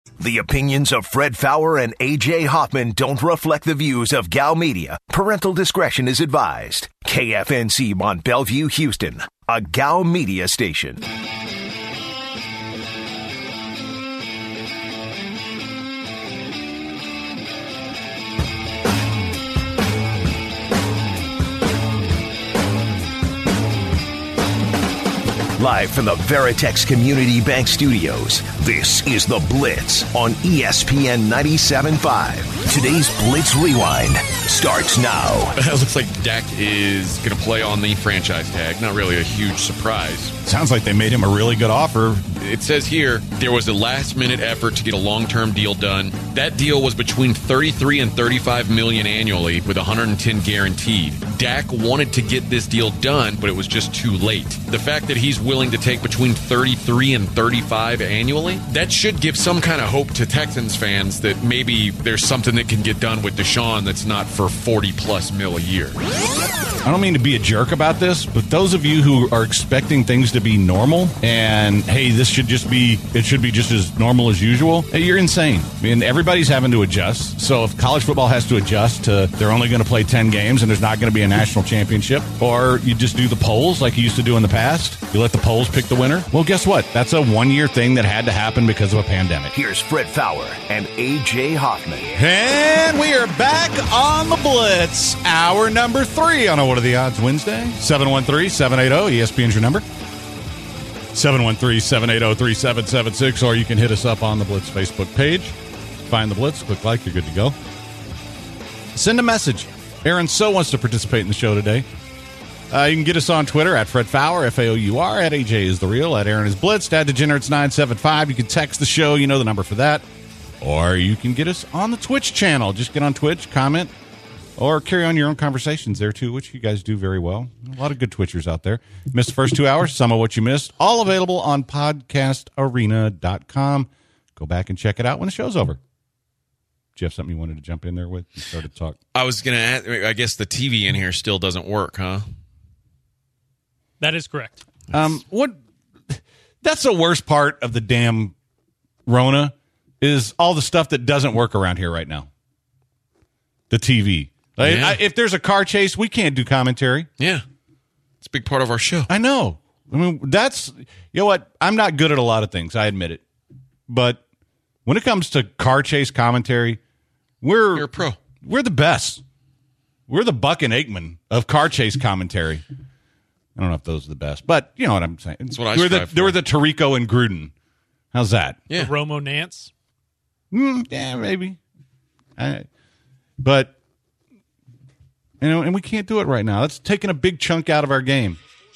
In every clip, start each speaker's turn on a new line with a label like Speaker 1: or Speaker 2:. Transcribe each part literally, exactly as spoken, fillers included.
Speaker 1: The opinions of Fred Fowler and A J Hoffman don't reflect the views of Gal Media. Parental discretion is advised. K F N C Mont Bellevue, Houston, a Gal Media station. Live from the Veritex Community Bank Studios, this is The Blitz on E S P N ninety-seven point five. Today's Blitz Rewind starts now.
Speaker 2: It looks like Dak is going to play on the franchise tag. Not really a huge surprise.
Speaker 3: Sounds like they made him a really good offer.
Speaker 2: It says here there was a last-minute effort to get a long-term deal done. That deal was between thirty-three and thirty-five million annually with one hundred ten guaranteed. Dak wanted to get this deal done, but it was just too late. The fact that he's willing to take between thirty-three and thirty-five annually, that should give some kind of hope to Texans fans that maybe there's something that can get done with Deshaun that's not for forty plus mil a year.
Speaker 3: I don't mean to be a jerk about this, but those of you who are expecting things to be normal and, hey, this should just be, it should be just as normal as usual, hey, you're insane. I mean, everybody's having to adjust. So if college football has to adjust to they're only going to play ten games and there's not going to be a national championship, or you just do the polls like you used to do in the past, you let the polls pick the winner, well, guess what? That's a one-year thing that had to happen because of a pandemic.
Speaker 1: Here's Fred Fowler and A J Hoffman.
Speaker 3: And we are back on the Blitz, hour number three on a What Are the Odds Wednesday. seven one three, seven eight zero, E S P N's your number. seven one three, seven eight zero, three seven seven six, or you can hit us up on the Blitz Facebook page. Find the Blitz, click like, you're good to go. Send a message. Aaron So wants to participate in the show today. Uh, you can get us on Twitter at Fred Fowler, F A O U R, at A J is the real, at Aaron is Blitzed, at Degenerates nine seven five. You can text the show, you know the number for that. Or you can get us on the Twitch channel. Just get on Twitch, comment, or carry on your own conversations there, too, which you guys do very well. A lot of good Twitchers out there. Missed the first two hours, some of what you missed, all available on podcast arena dot com. Go back and check it out when the show's over. Do you have something you wanted to jump in there with? You started to talk.
Speaker 2: I was going to ask, I guess the T V in here still doesn't work, huh?
Speaker 4: That is correct.
Speaker 3: Um, what? That's the worst part of the damn Rona is all the stuff that doesn't work around here right now. The T V. Like,
Speaker 2: Yeah.
Speaker 3: I, if there's a car chase, we can't do commentary.
Speaker 2: Yeah. It's a big part of our show.
Speaker 3: I know. I mean, that's, you know what? I'm not good at a lot of things. I admit it. But when it comes to car chase commentary, we're
Speaker 2: You're a pro.
Speaker 3: We're the best. We're the Buck and Aikman of car chase commentary. I don't know if those are the best, but you know what I'm saying.
Speaker 2: That's what I
Speaker 3: we're the,
Speaker 2: strive for.
Speaker 3: They were the Tirico and Gruden. How's that?
Speaker 2: Yeah.
Speaker 4: The Romo Nance.
Speaker 3: Mm, yeah, maybe. I, but, you know, and we can't do it right now. That's taking a big chunk out of our game.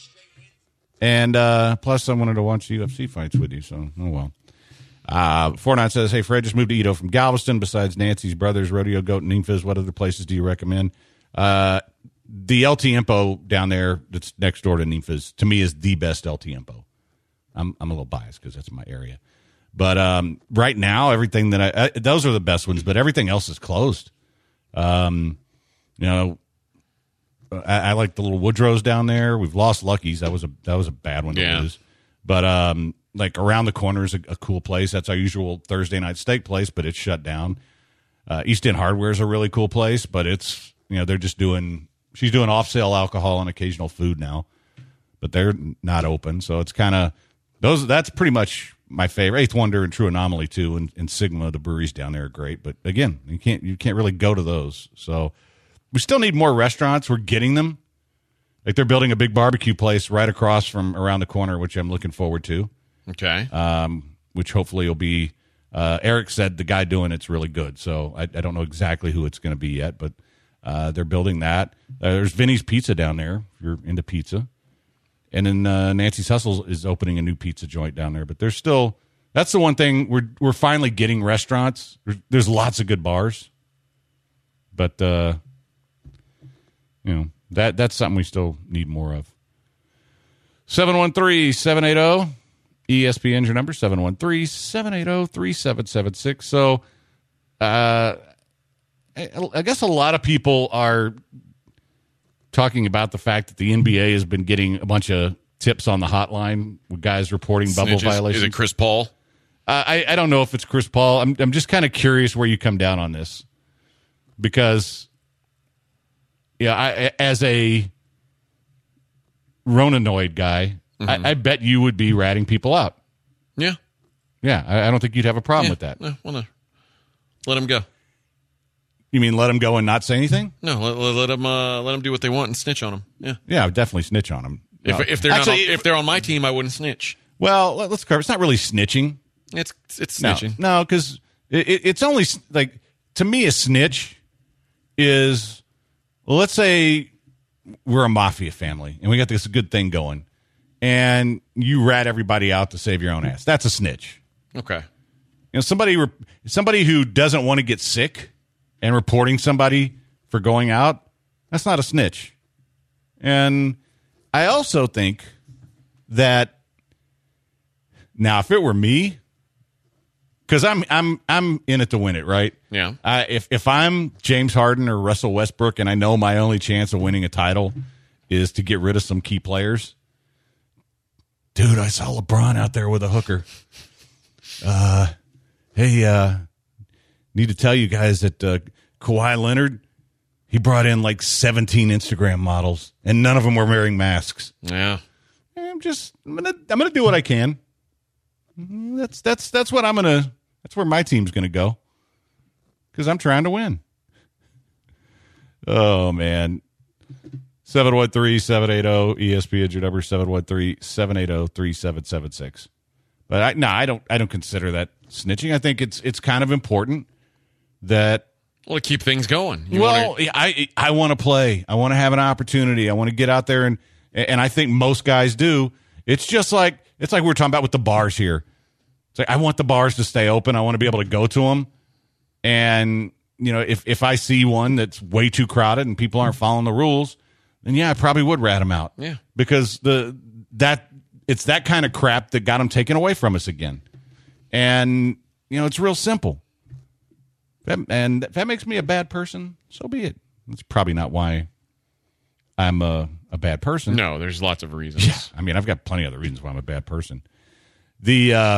Speaker 3: And uh, plus, I wanted to watch the U F C fights with you, so oh well. Uh, Fortnite says, hey, Fred, just moved to Edo from Galveston. Besides Nancy's Brothers, Rodeo Goat, and Ninfas, what other places do you recommend? Uh, the El Tiempo down there that's next door to Ninfas, to me, is the best El Tiempo. I'm I'm a little biased because that's my area. But um, right now, everything that I, I – those are the best ones, but everything else is closed. Um, you know, I, I like the little Woodrows down there. We've lost Lucky's. That was a that was a bad one to
Speaker 2: Yeah.
Speaker 3: lose. But um, like around the corner is a, a cool place. That's our usual Thursday night steak place, but it's shut down. Uh, East End Hardware is a really cool place, but it's you know they're just doing she's doing off sale alcohol and occasional food now, but they're not open. So it's kind of those. That's pretty much my favorite. Eighth Wonder and True Anomaly too, and, and Sigma. The breweries down there are great, but again, you can't you can't really go to those. So we still need more restaurants. We're getting them. Like they're building a big barbecue place right across from around the corner, which I'm looking forward to.
Speaker 2: Okay.
Speaker 3: Um, which hopefully will be. Uh, Eric said the guy doing it's really good, so I, I don't know exactly who it's going to be yet, but uh, they're building that. Uh, there's Vinny's Pizza down there if you're into pizza, and then uh, Nancy's Hustle is opening a new pizza joint down there. But there's still that's the one thing we're we're finally getting restaurants. There's, there's lots of good bars, but uh, you know that that's something we still need more of. seven one three, seven eight zero E S P N's your number, seven one three, seven eight zero, three seven seven six. So uh, I, I guess a lot of people are talking about the fact that the N B A has been getting a bunch of tips on the hotline with guys reporting bubble
Speaker 2: Snitches.
Speaker 3: violations.
Speaker 2: Is it Chris Paul?
Speaker 3: Uh, I I don't know if it's Chris Paul. I'm I'm just kind of curious where you come down on this, because yeah, I as a Ronanoid guy, mm-hmm. I, I bet you would be ratting people out.
Speaker 2: Yeah,
Speaker 3: yeah. I, I don't think you'd have a problem
Speaker 2: yeah.
Speaker 3: with that.
Speaker 2: No, well, no. Let them go.
Speaker 3: You mean let them go and not say anything?
Speaker 2: No, let, let, let them uh, let them do what they want and snitch on them. Yeah,
Speaker 3: yeah, I would definitely snitch on them.
Speaker 2: If
Speaker 3: no.
Speaker 2: if they're
Speaker 3: Actually,
Speaker 2: not on, if they're on my team, I wouldn't snitch.
Speaker 3: Well, let, let's cover. It's not really snitching.
Speaker 2: It's it's snitching.
Speaker 3: No, because no, it, it's only like, to me, a snitch is, well, let's say we're a mafia family and we got this good thing going, and you rat everybody out to save your own ass. That's a snitch.
Speaker 2: Okay.
Speaker 3: You know, somebody somebody who doesn't want to get sick and reporting somebody for going out, that's not a snitch. And I also think that now, if it were me, because I'm I'm I'm in it to win it, right?
Speaker 2: Yeah.
Speaker 3: I, if if I'm James Harden or Russell Westbrook, and I know my only chance of winning a title is to get rid of some key players, dude, I saw LeBron out there with a hooker. Uh, hey, uh, need to tell you guys that uh, Kawhi Leonard, he brought in like seventeen Instagram models, and none of them were wearing masks.
Speaker 2: Yeah.
Speaker 3: I'm just I'm gonna I'm gonna do what I can. That's that's that's what I'm gonna. That's where my team's gonna go, because I'm trying to win. Oh man, seven one three seven eight zero E S P N your number, seven one three seven eight zero three seven seven six. But I no, I don't I don't consider that snitching. I think it's it's kind of important that.
Speaker 2: Well, to keep things going. You
Speaker 3: well,
Speaker 2: wanna...
Speaker 3: I I want to play. I want to have an opportunity. I want to get out there, and and I think most guys do. It's just like it's like we were talking about with the bars here. It's like I want the bars to stay open. I want to be able to go to them. And you know, if if I see one that's way too crowded and people aren't following the rules, then yeah, I probably would rat them out.
Speaker 2: Yeah, because
Speaker 3: the that it's that kind of crap that got them taken away from us again. And you know, it's real simple. That, and if that makes me a bad person, so be it. That's probably not why I'm a, a bad person.
Speaker 2: No, there's lots of reasons.
Speaker 3: Yeah, I mean, I've got plenty of other reasons why I'm a bad person. The uh,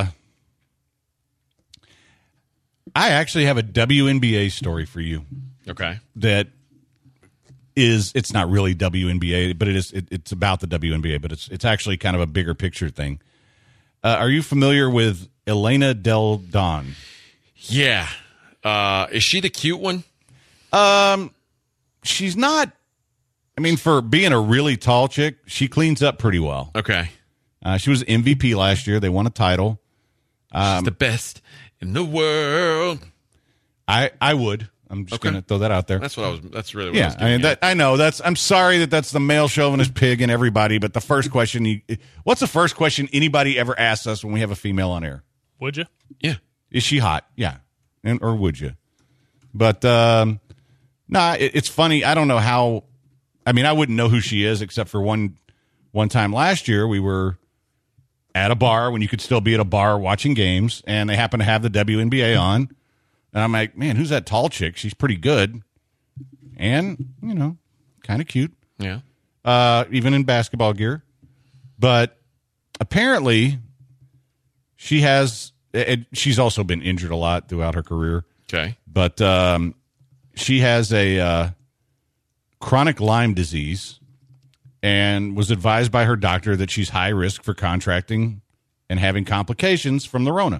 Speaker 3: I actually have a W N B A story for you.
Speaker 2: Okay.
Speaker 3: That is, it's not really W N B A, but it is. It, it's about the W N B A, but it's it's actually kind of a bigger picture thing. Uh, are you familiar with Elena Del Don?
Speaker 2: Yeah. Uh, is she the cute one?
Speaker 3: Um, she's not. I mean, for being a really tall chick, she cleans up pretty well.
Speaker 2: Okay.
Speaker 3: Uh, she was M V P last year. They won a title. Um,
Speaker 2: She's the best in the world.
Speaker 3: I I would. I'm just
Speaker 2: Okay.
Speaker 3: going to throw that out there.
Speaker 2: That's what I was. That's really what I
Speaker 3: yeah.
Speaker 2: was
Speaker 3: I
Speaker 2: getting
Speaker 3: mean, that
Speaker 2: at.
Speaker 3: I know that's. I'm sorry that that's the male chauvinist pig in everybody. But the first question, you, what's the first question anybody ever asks us when we have a female on air?
Speaker 4: Would you?
Speaker 2: Yeah.
Speaker 3: Is she hot? Yeah. And, or would you? But, um, nah, it, it's funny. I don't know how. I mean, I wouldn't know who she is except for one one time last year. We were at a bar when you could still be at a bar watching games, and they happened to have the W N B A on. And I'm like, man, who's that tall chick? She's pretty good. And, you know, kind of cute.
Speaker 2: Yeah.
Speaker 3: Uh, even in basketball gear. But apparently she has, it, she's also been injured a lot throughout her career.
Speaker 2: Okay.
Speaker 3: But um, she has a uh, chronic Lyme disease and was advised by her doctor that she's high risk for contracting and having complications from the Rona.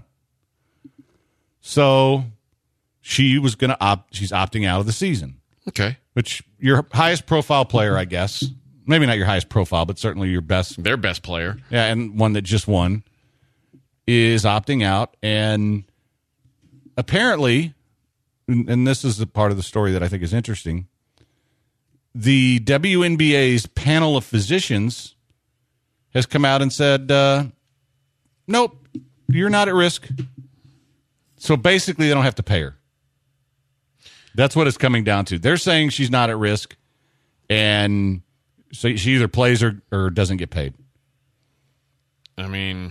Speaker 3: So she was going to opt, she's opting out of the season.
Speaker 2: Okay.
Speaker 3: Which your highest profile player, I guess, maybe not your highest profile, but certainly your best.
Speaker 2: Their best player.
Speaker 3: Yeah, and one that just won is opting out. And apparently, and this is the part of the story that I think is interesting, the W N B A's panel of physicians has come out and said, uh, nope, you're not at risk. So basically, they don't have to pay her. That's what it's coming down to. They're saying she's not at risk, and so she either plays or, or doesn't get paid.
Speaker 2: I mean,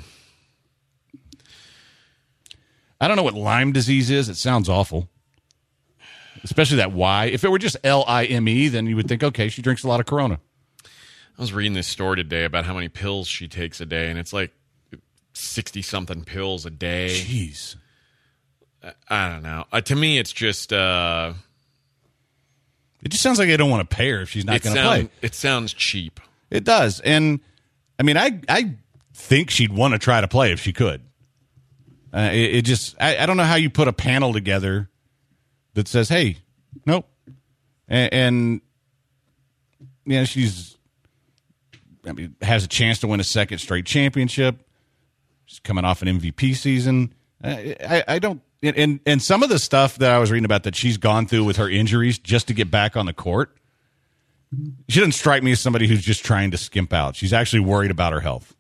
Speaker 3: I don't know what Lyme disease is. It sounds awful, especially that Y. If it were just L I M E, then you would think, okay, she drinks a lot of Corona.
Speaker 2: I was reading this story today about how many pills she takes a day, and it's like sixty-something pills a day.
Speaker 3: Jeez.
Speaker 2: I don't know. Uh, to me, it's just... Uh,
Speaker 3: it just sounds like they don't want to pay her if she's not going to play.
Speaker 2: It sounds cheap.
Speaker 3: It does. And, I mean, I I think she'd want to try to play if she could. Uh, it, it just... I, I don't know how you put a panel together that says, hey, nope. And, and you know, she's... I mean, has a chance to win a second straight championship. She's coming off an M V P season. I, I, I don't... And and some of the stuff that I was reading about that she's gone through with her injuries just to get back on the court, she doesn't strike me as somebody who's just trying to skimp out. She's actually worried about her health.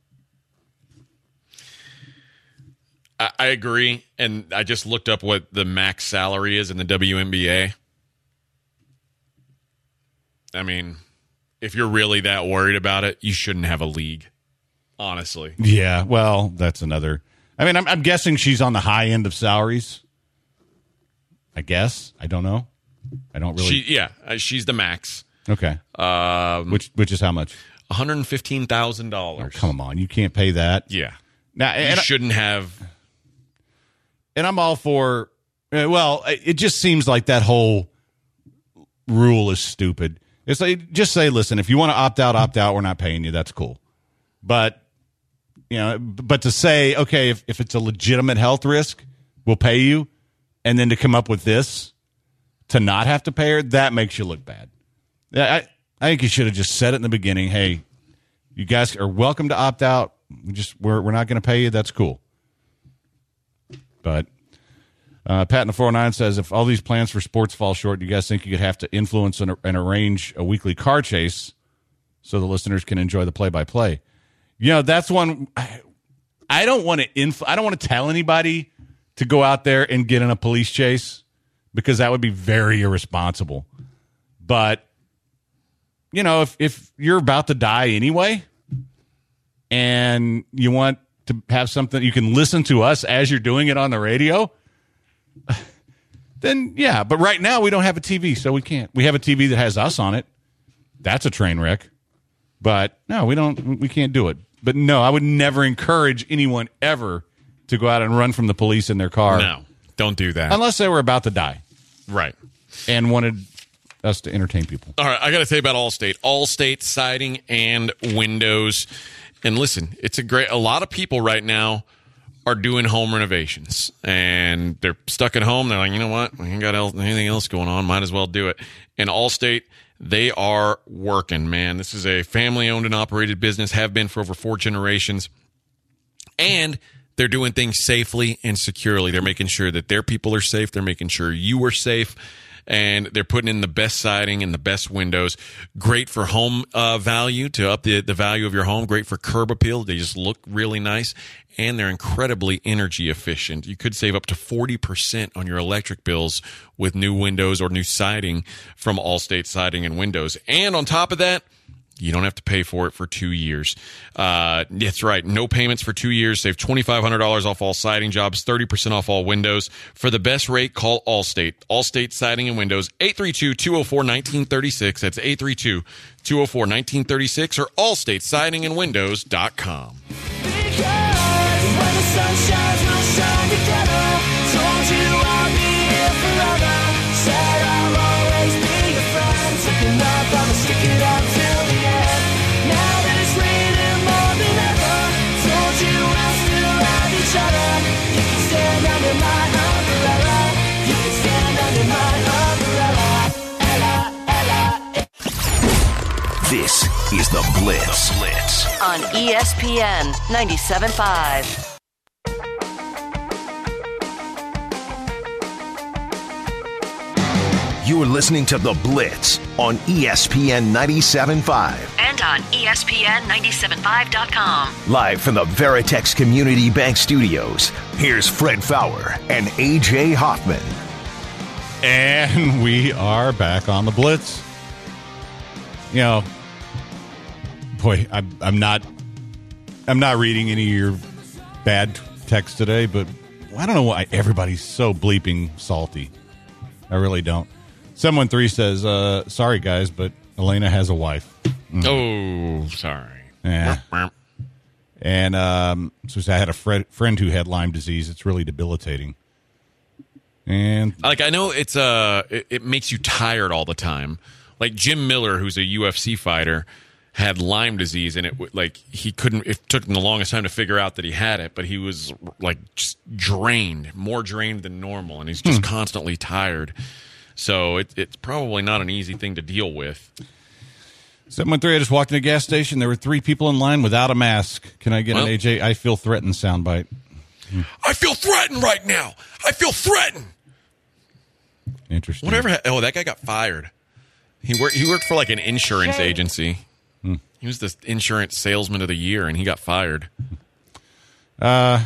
Speaker 2: I, I agree, and I just looked up what the max salary is in the W N B A. I mean, if you're really that worried about it, you shouldn't have a league, honestly.
Speaker 3: Yeah, well, that's another... I mean, I'm, I'm guessing she's on the high end of salaries. I guess. I don't know. I don't really...
Speaker 2: She, yeah, uh, she's the max.
Speaker 3: Okay.
Speaker 2: Um,
Speaker 3: which which is how much?
Speaker 2: one hundred fifteen thousand dollars.
Speaker 3: Oh, come on. You can't pay that.
Speaker 2: Yeah.
Speaker 3: Now,
Speaker 2: you
Speaker 3: and
Speaker 2: shouldn't have...
Speaker 3: And I'm all for... Well, it just seems like that whole rule is stupid. It's like, just say, listen, if you want to opt out, opt out. We're not paying you. That's cool. But... You know, but to say, okay, if, if it's a legitimate health risk, we'll pay you, and then to come up with this, to not have to pay her, that makes you look bad. I, I think you should have just said it in the beginning. Hey, you guys are welcome to opt out. We just we're we're not going to pay you. That's cool. But uh, Pat in the four oh nine says, if all these plans for sports fall short, do you guys think you could have to influence and, and arrange a weekly car chase so the listeners can enjoy the play-by-play? You know, that's one. I don't want to. Inf- I don't want to tell anybody to go out there and get in a police chase because that would be very irresponsible. But you know, if if you're about to die anyway, and you want to have something you can listen to us as you're doing it on the radio, then yeah. But right now we don't have a T V, so we can't. We have a T V that has us on it. That's a train wreck. But no, we don't. We can't do it. But no, I would never encourage anyone ever to go out and run from the police in their car.
Speaker 2: No, don't do that.
Speaker 3: Unless they were about to die.
Speaker 2: Right.
Speaker 3: And wanted us to entertain people.
Speaker 2: All right, I got to say about Allstate. Allstate siding and windows. And listen, it's a great... A lot of people right now are doing home renovations. And they're stuck at home. They're like, you know what? We ain't got anything else going on. Might as well do it. And Allstate... They are working, man. This is a family-owned and operated business, have been for over four generations. And they're doing things safely and securely. They're making sure that their people are safe. They're making sure you are safe. And they're putting in the best siding and the best windows. Great for home uh, value, to up the, the value of your home. Great for curb appeal. They just look really nice. And they're incredibly energy efficient. You could save up to forty percent on your electric bills with new windows or new siding from Allstate Siding and Windows. And on top of that, you don't have to pay for it for two years. Uh, that's right. No payments for two years. Save twenty-five hundred dollars off all siding jobs, thirty percent off all windows. For the best rate, call Allstate. Allstate Siding and Windows, eight three two, two oh four, one nine three six. That's eight three two, two oh four, one nine three six or allstate siding and windows dot com.
Speaker 5: When the sun shines, we'll shine together. Told you I'll be here forever. Said I'll always be your friend. Taking my promise, stick it out till the end. Now that it's raining more than ever, told you we'll still have each other. You can stand under my umbrella. You can stand under my umbrella. Ella, Ella.
Speaker 1: This is the Blitz. The Blitz
Speaker 6: on E S P N ninety-seven point five.
Speaker 1: You are listening to The Blitz on E S P N ninety-seven point five.
Speaker 6: And on E S P N ninety-seven point five dot com.
Speaker 1: Live from the Veritex Community Bank Studios, here's Fred Faour and A J Hoffman.
Speaker 3: And we are back on The Blitz. You know, boy, I'm, I'm not I'm not reading any of your bad texts today, but I don't know why everybody's so bleeping salty. I really don't. seven one three says, uh, sorry, guys, but Elena has a wife.
Speaker 2: Mm. Oh, sorry.
Speaker 3: Yeah. And um, so I had a fred, friend who had Lyme disease. It's really debilitating. And
Speaker 2: like I know it's uh it, it makes you tired all the time. Like Jim Miller, who's a U F C fighter, had Lyme disease, and it like he couldn't. It took him the longest time to figure out that he had it, but he was like just drained, more drained than normal, and he's just hmm. constantly tired. So it, it's probably not an easy thing to deal with.
Speaker 3: seven one three, I just walked in a gas station. There were three people in line without a mask. Can I get well, an A J I feel threatened soundbite?
Speaker 2: Hmm. I feel threatened right now. I feel threatened.
Speaker 3: Interesting.
Speaker 2: Whatever. Oh, that guy got fired. He worked. He worked for like an insurance agency. Hmm. He was the insurance salesman of the year, and he got fired.
Speaker 3: Uh,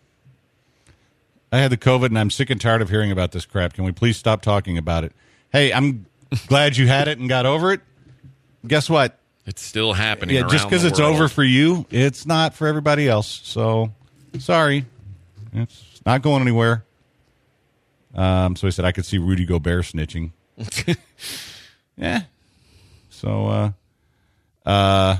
Speaker 3: I had the COVID, and I'm sick and tired of hearing about this crap. Can we please stop talking about it? Hey, I'm glad you had it and got over it. Guess what?
Speaker 2: It's still happening.
Speaker 3: Yeah, just because it's over for you, it's not for everybody else. So, sorry, it's not going anywhere. Um, so I said I could see Rudy Gobert snitching. Yeah. So, uh, uh,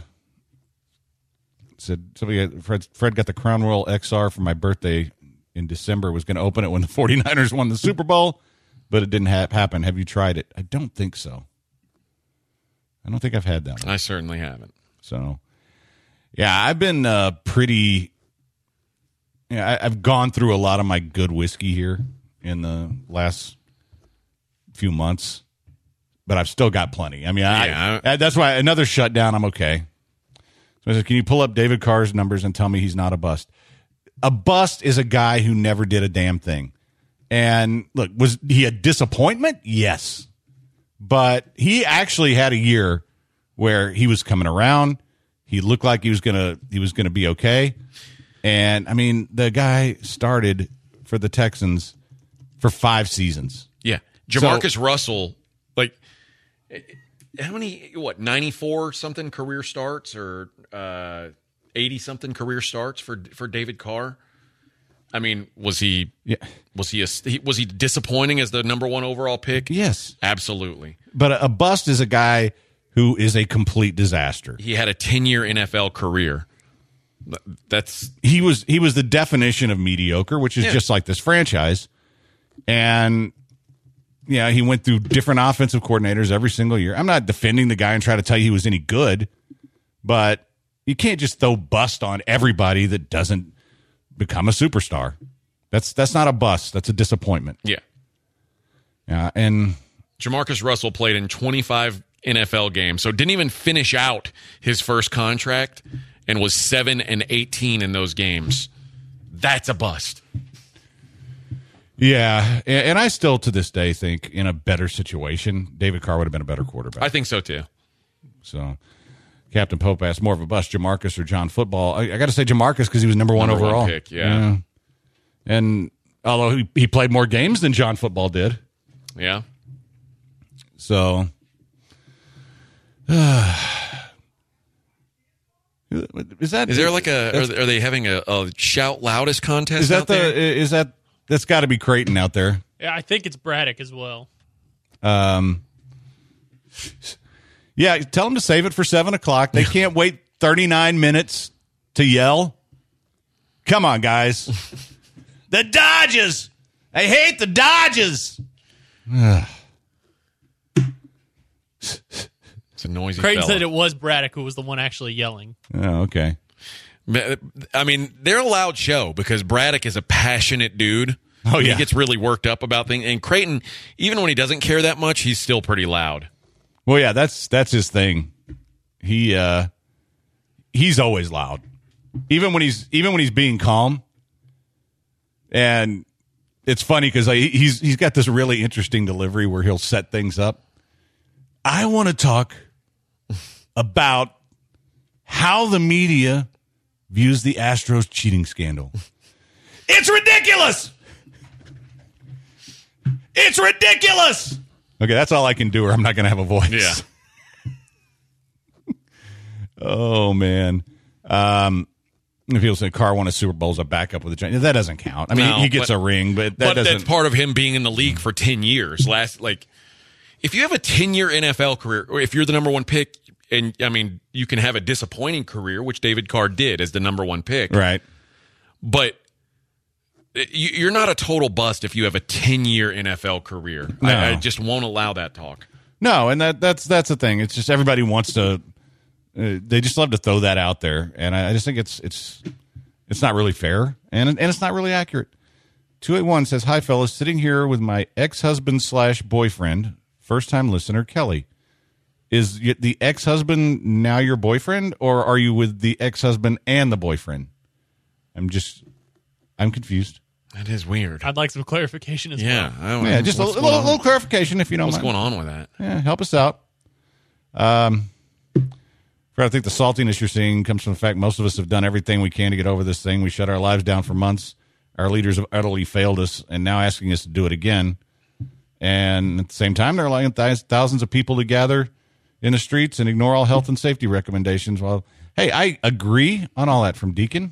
Speaker 3: said somebody had, Fred, Fred got the Crown Royal X R for my birthday in December. Was going to open it when the 49ers won the Super Bowl, but it didn't ha- happen. Have you tried it? I don't think so. I don't think I've had that one.
Speaker 2: I certainly haven't.
Speaker 3: So, yeah, I've been uh, pretty. Yeah, I, I've gone through a lot of my good whiskey here in the last few months, but I've still got plenty. I mean,
Speaker 2: yeah.
Speaker 3: I, I, that's why another shutdown, I'm okay. So I said, can you pull up David Carr's numbers and tell me he's not a bust? A bust is a guy who never did a damn thing. And look, was he a disappointment? Yes. But he actually had a year where he was coming around. He looked like he was gonna he was gonna be okay. And I mean, the guy started for the Texans for five seasons.
Speaker 2: Yeah. Jamarcus so, Russell, like how many what, ninety-four something career starts or uh eighty something career starts for for David Carr? I mean, was he yeah. was he a, was he disappointing as the number one overall pick?
Speaker 3: Yes,
Speaker 2: absolutely.
Speaker 3: But a, a bust is a guy who is a complete disaster.
Speaker 2: He had a ten-year N F L career. That's
Speaker 3: he was he was the definition of mediocre, which is yeah. just like this franchise. And yeah, he went through different offensive coordinators every single year. I'm not defending the guy and try to tell you he was any good, but you can't just throw bust on everybody that doesn't become a superstar. That's that's not a bust. That's a disappointment.
Speaker 2: Yeah.
Speaker 3: Yeah, and
Speaker 2: Jamarcus Russell played in twenty-five N F L games, so didn't even finish out his first contract and was seven and eighteen in those games. That's a bust.
Speaker 3: Yeah, and I still to this day think in a better situation, David Carr would have been a better quarterback.
Speaker 2: I think so too.
Speaker 3: So Captain Pope asked, more of a bust, Jamarcus or John Football? I, I got to say Jamarcus because he was number one
Speaker 2: number
Speaker 3: overall.
Speaker 2: One pick, yeah. yeah.
Speaker 3: And although he, he played more games than John Football did.
Speaker 2: Yeah.
Speaker 3: So, uh, is that
Speaker 2: is there like a are, are they having a, a shout loudest contest?
Speaker 3: Is that
Speaker 2: out
Speaker 3: the
Speaker 2: there?
Speaker 3: is that that's got to be Creighton out there?
Speaker 4: Yeah, I think it's Braddock as well.
Speaker 3: Um. Yeah, tell them to save it for seven o'clock. They can't wait thirty-nine minutes to yell. Come on, guys. The Dodgers. I hate the Dodgers.
Speaker 2: It's a noisy
Speaker 4: Creighton
Speaker 2: fella.
Speaker 4: said it was Braddock who was the one actually yelling.
Speaker 3: Oh, okay.
Speaker 2: I mean, they're a loud show because Braddock is a passionate dude.
Speaker 3: Oh, yeah.
Speaker 2: He gets really worked up about things. And Creighton, even when he doesn't care that much, he's still pretty loud.
Speaker 3: Well, yeah, that's that's his thing. He uh, he's always loud, even when he's even when he's being calm. And it's funny because like, he's he's got this really interesting delivery where he'll set things up. I want to talk about how the media views the Astros cheating scandal. It's ridiculous. It's ridiculous. Okay, that's all I can do, or I'm not going to have a voice.
Speaker 2: Yeah.
Speaker 3: Oh, man. Um, if people say Carr won a Super Bowl as a backup with the Giants, that doesn't count. I mean,
Speaker 2: no,
Speaker 3: he gets
Speaker 2: but,
Speaker 3: a ring, but that
Speaker 2: but
Speaker 3: doesn't.
Speaker 2: that's part of him being in the league for ten years. Last, like, if you have a ten-year N F L career, or if you're the number one pick, and I mean, you can have a disappointing career, which David Carr did as the number one pick.
Speaker 3: Right.
Speaker 2: But you- you're not a total bust if you have a ten-year N F L career.
Speaker 3: No.
Speaker 2: I, I just won't allow that talk.
Speaker 3: No, and that that's that's the thing. It's just everybody wants to. Uh, they just love to throw that out there, and I, I just think it's it's it's not really fair, and and it's not really accurate. two eighty-one says, "Hi, fellas. Sitting here with my ex-husband slash boyfriend, first-time listener Kelly. Is y- the ex-husband now your boyfriend, or are you with the ex-husband and the boyfriend? I'm just, I'm confused.
Speaker 2: That is weird.
Speaker 4: I'd like some clarification as
Speaker 2: Yeah.
Speaker 4: well.
Speaker 2: I don't
Speaker 3: Yeah,
Speaker 2: know.
Speaker 3: just a
Speaker 2: What's
Speaker 3: little,
Speaker 2: going on?
Speaker 3: little clarification if you don't
Speaker 2: What's
Speaker 3: mind.
Speaker 2: going on with that?
Speaker 3: Yeah, help us out. Um, Fred, I think the saltiness you're seeing comes from the fact most of us have done everything we can to get over this thing. We shut our lives down for months. Our leaders have utterly failed us, and now asking us to do it again. And at the same time, they're allowing th- thousands of people to gather in the streets and ignore all health and safety recommendations. Well, hey, I agree on all that from Deacon.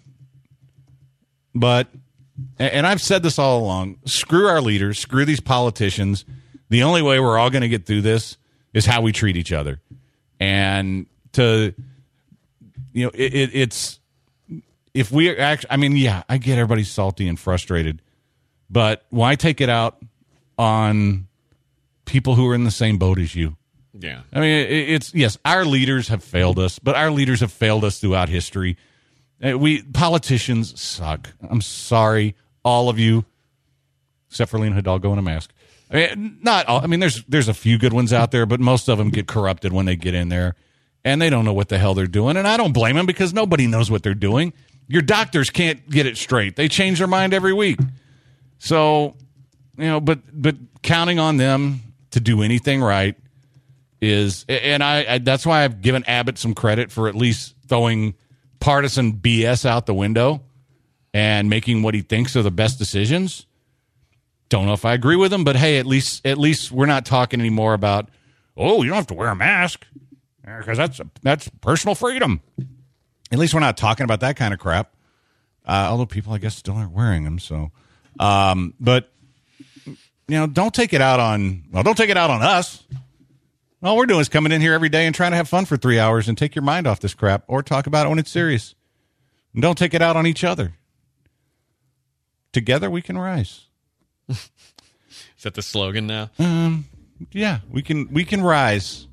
Speaker 3: But, and I've said this all along, screw our leaders, screw these politicians. The only way we're all going to get through this is how we treat each other. And to, you know, it, it, it's, if we actually, I mean, yeah, I get everybody's salty and frustrated, but why take it out on people who are in the same boat as you?
Speaker 2: Yeah.
Speaker 3: I mean, it, it's, yes, our leaders have failed us, but our leaders have failed us throughout history. Uh, We, politicians suck. I'm sorry, all of you, except for Lena Hidalgo in a mask. I mean, not all, I mean, there's, there's a few good ones out there, but most of them get corrupted when they get in there. And they don't know what the hell they're doing. And I don't blame them because nobody knows what they're doing. Your doctors can't get it straight. They change their mind every week. So, you know, but but counting on them to do anything right is, and I, I that's why I've given Abbott some credit for at least throwing partisan B S out the window and making what he thinks are the best decisions. Don't know if I agree with him, but hey, at least at least we're not talking anymore about, oh, you don't have to wear a mask because that's that's personal freedom. At least we're not talking about that kind of crap. Uh, although people, I guess, still aren't wearing them. So, um, but you know, don't take it out on. Well, don't take it out on us. All we're doing is coming in here every day and trying to have fun for three hours and take your mind off this crap, or talk about it when it's serious. And don't take it out on each other. Together we can rise.
Speaker 2: Is that the slogan now?
Speaker 3: Um, yeah, we can. We can rise.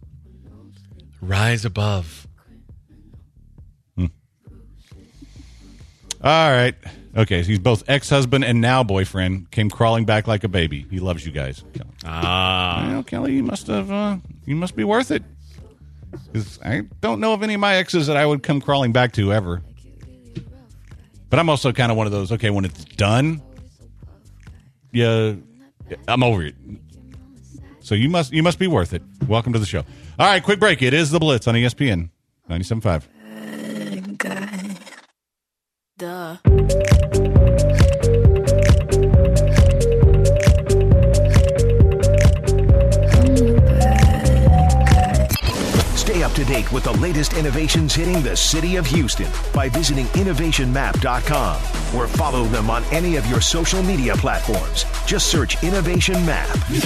Speaker 2: Rise above.
Speaker 3: All right. Okay, so he's both ex-husband and now boyfriend. Came crawling back like a baby. He loves you guys.
Speaker 2: Ah.
Speaker 3: Well, Kelly, you must have. Uh, you must be worth it. 'Cause I don't know of any of my exes that I would come crawling back to ever. But I'm also kind of one of those. Okay, when it's done, yeah, I'm over it. So you must. You must be worth it. Welcome to the show. All right, quick break. It is the Blitz on E S P N ninety-seven point five.
Speaker 5: Duh.
Speaker 1: Stay up to date with the latest innovations hitting the city of Houston by visiting innovation map dot com or follow them on any of your social media platforms. Just search Innovation Map.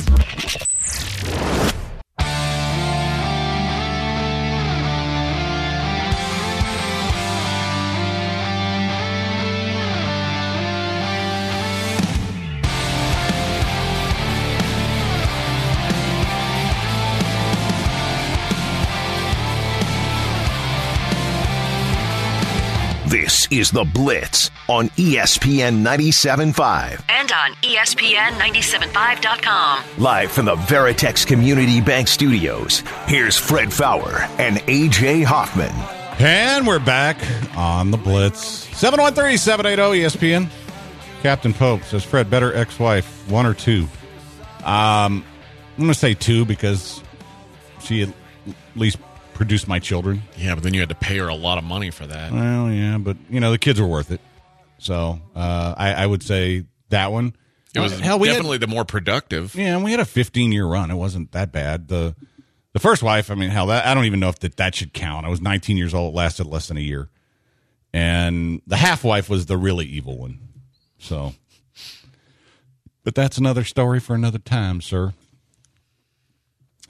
Speaker 1: This is The Blitz on E S P N ninety-seven point five.
Speaker 6: And on E S P N ninety-seven point five dot com.
Speaker 1: Live from the Veritex Community Bank Studios, here's Fred Fowler and A J Hoffman.
Speaker 3: And we're back on the Blitz. seven one three, seven eight zero, E S P N. Captain Pope says, Fred, better ex-wife, one or two? Um, I'm going to say two because she at least produced my children.
Speaker 2: Yeah, but then you had to pay her a lot of money for that.
Speaker 3: Well, yeah, but, you know, the kids were worth it. So uh, I, I would say that one.
Speaker 2: It was
Speaker 3: Hell, we had-
Speaker 2: definitely the more productive.
Speaker 3: Yeah, and we had a fifteen-year run. It wasn't that bad. The the first wife, I mean, hell, that, I don't even know if that, that should count. I was nineteen years old. It lasted less than a year. And the half-wife was the really evil one. So, but that's another story for another time, sir.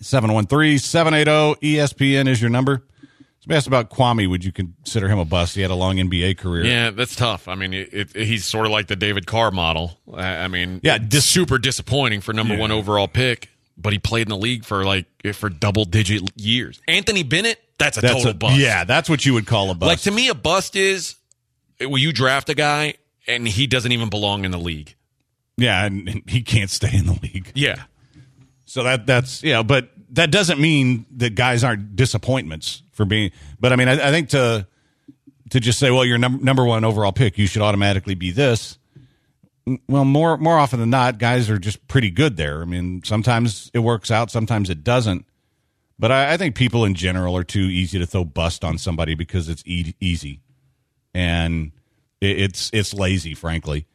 Speaker 3: seven one three, seven eight zero, E S P N is your number. Somebody asked about Kwame. Would you consider him a bust? He had a long N B A career.
Speaker 2: Yeah, that's tough. I mean, it, it, he's sort of like the David Carr model. I, I mean,
Speaker 3: yeah, dis-
Speaker 2: super disappointing for number
Speaker 3: yeah.
Speaker 2: one overall pick, but he played in the league for like for double digit years. Anthony Bennett, that's a
Speaker 3: that's
Speaker 2: total
Speaker 3: a,
Speaker 2: bust.
Speaker 3: Yeah, that's what you would call a bust.
Speaker 2: Like, to me, a bust is well, you draft a guy and he doesn't even belong in the league.
Speaker 3: Yeah, and, and he can't stay in the league.
Speaker 2: Yeah.
Speaker 3: So that that's yeah, but that doesn't mean that guys aren't disappointments for being. But I mean, I, I think to to just say, well, you're num- number one overall pick, you should automatically be this. Well, more more often than not, guys are just pretty good there. I mean, sometimes it works out, sometimes it doesn't. But I, I think people in general are too easy to throw bust on somebody because it's e- easy, and it, it's it's lazy, frankly.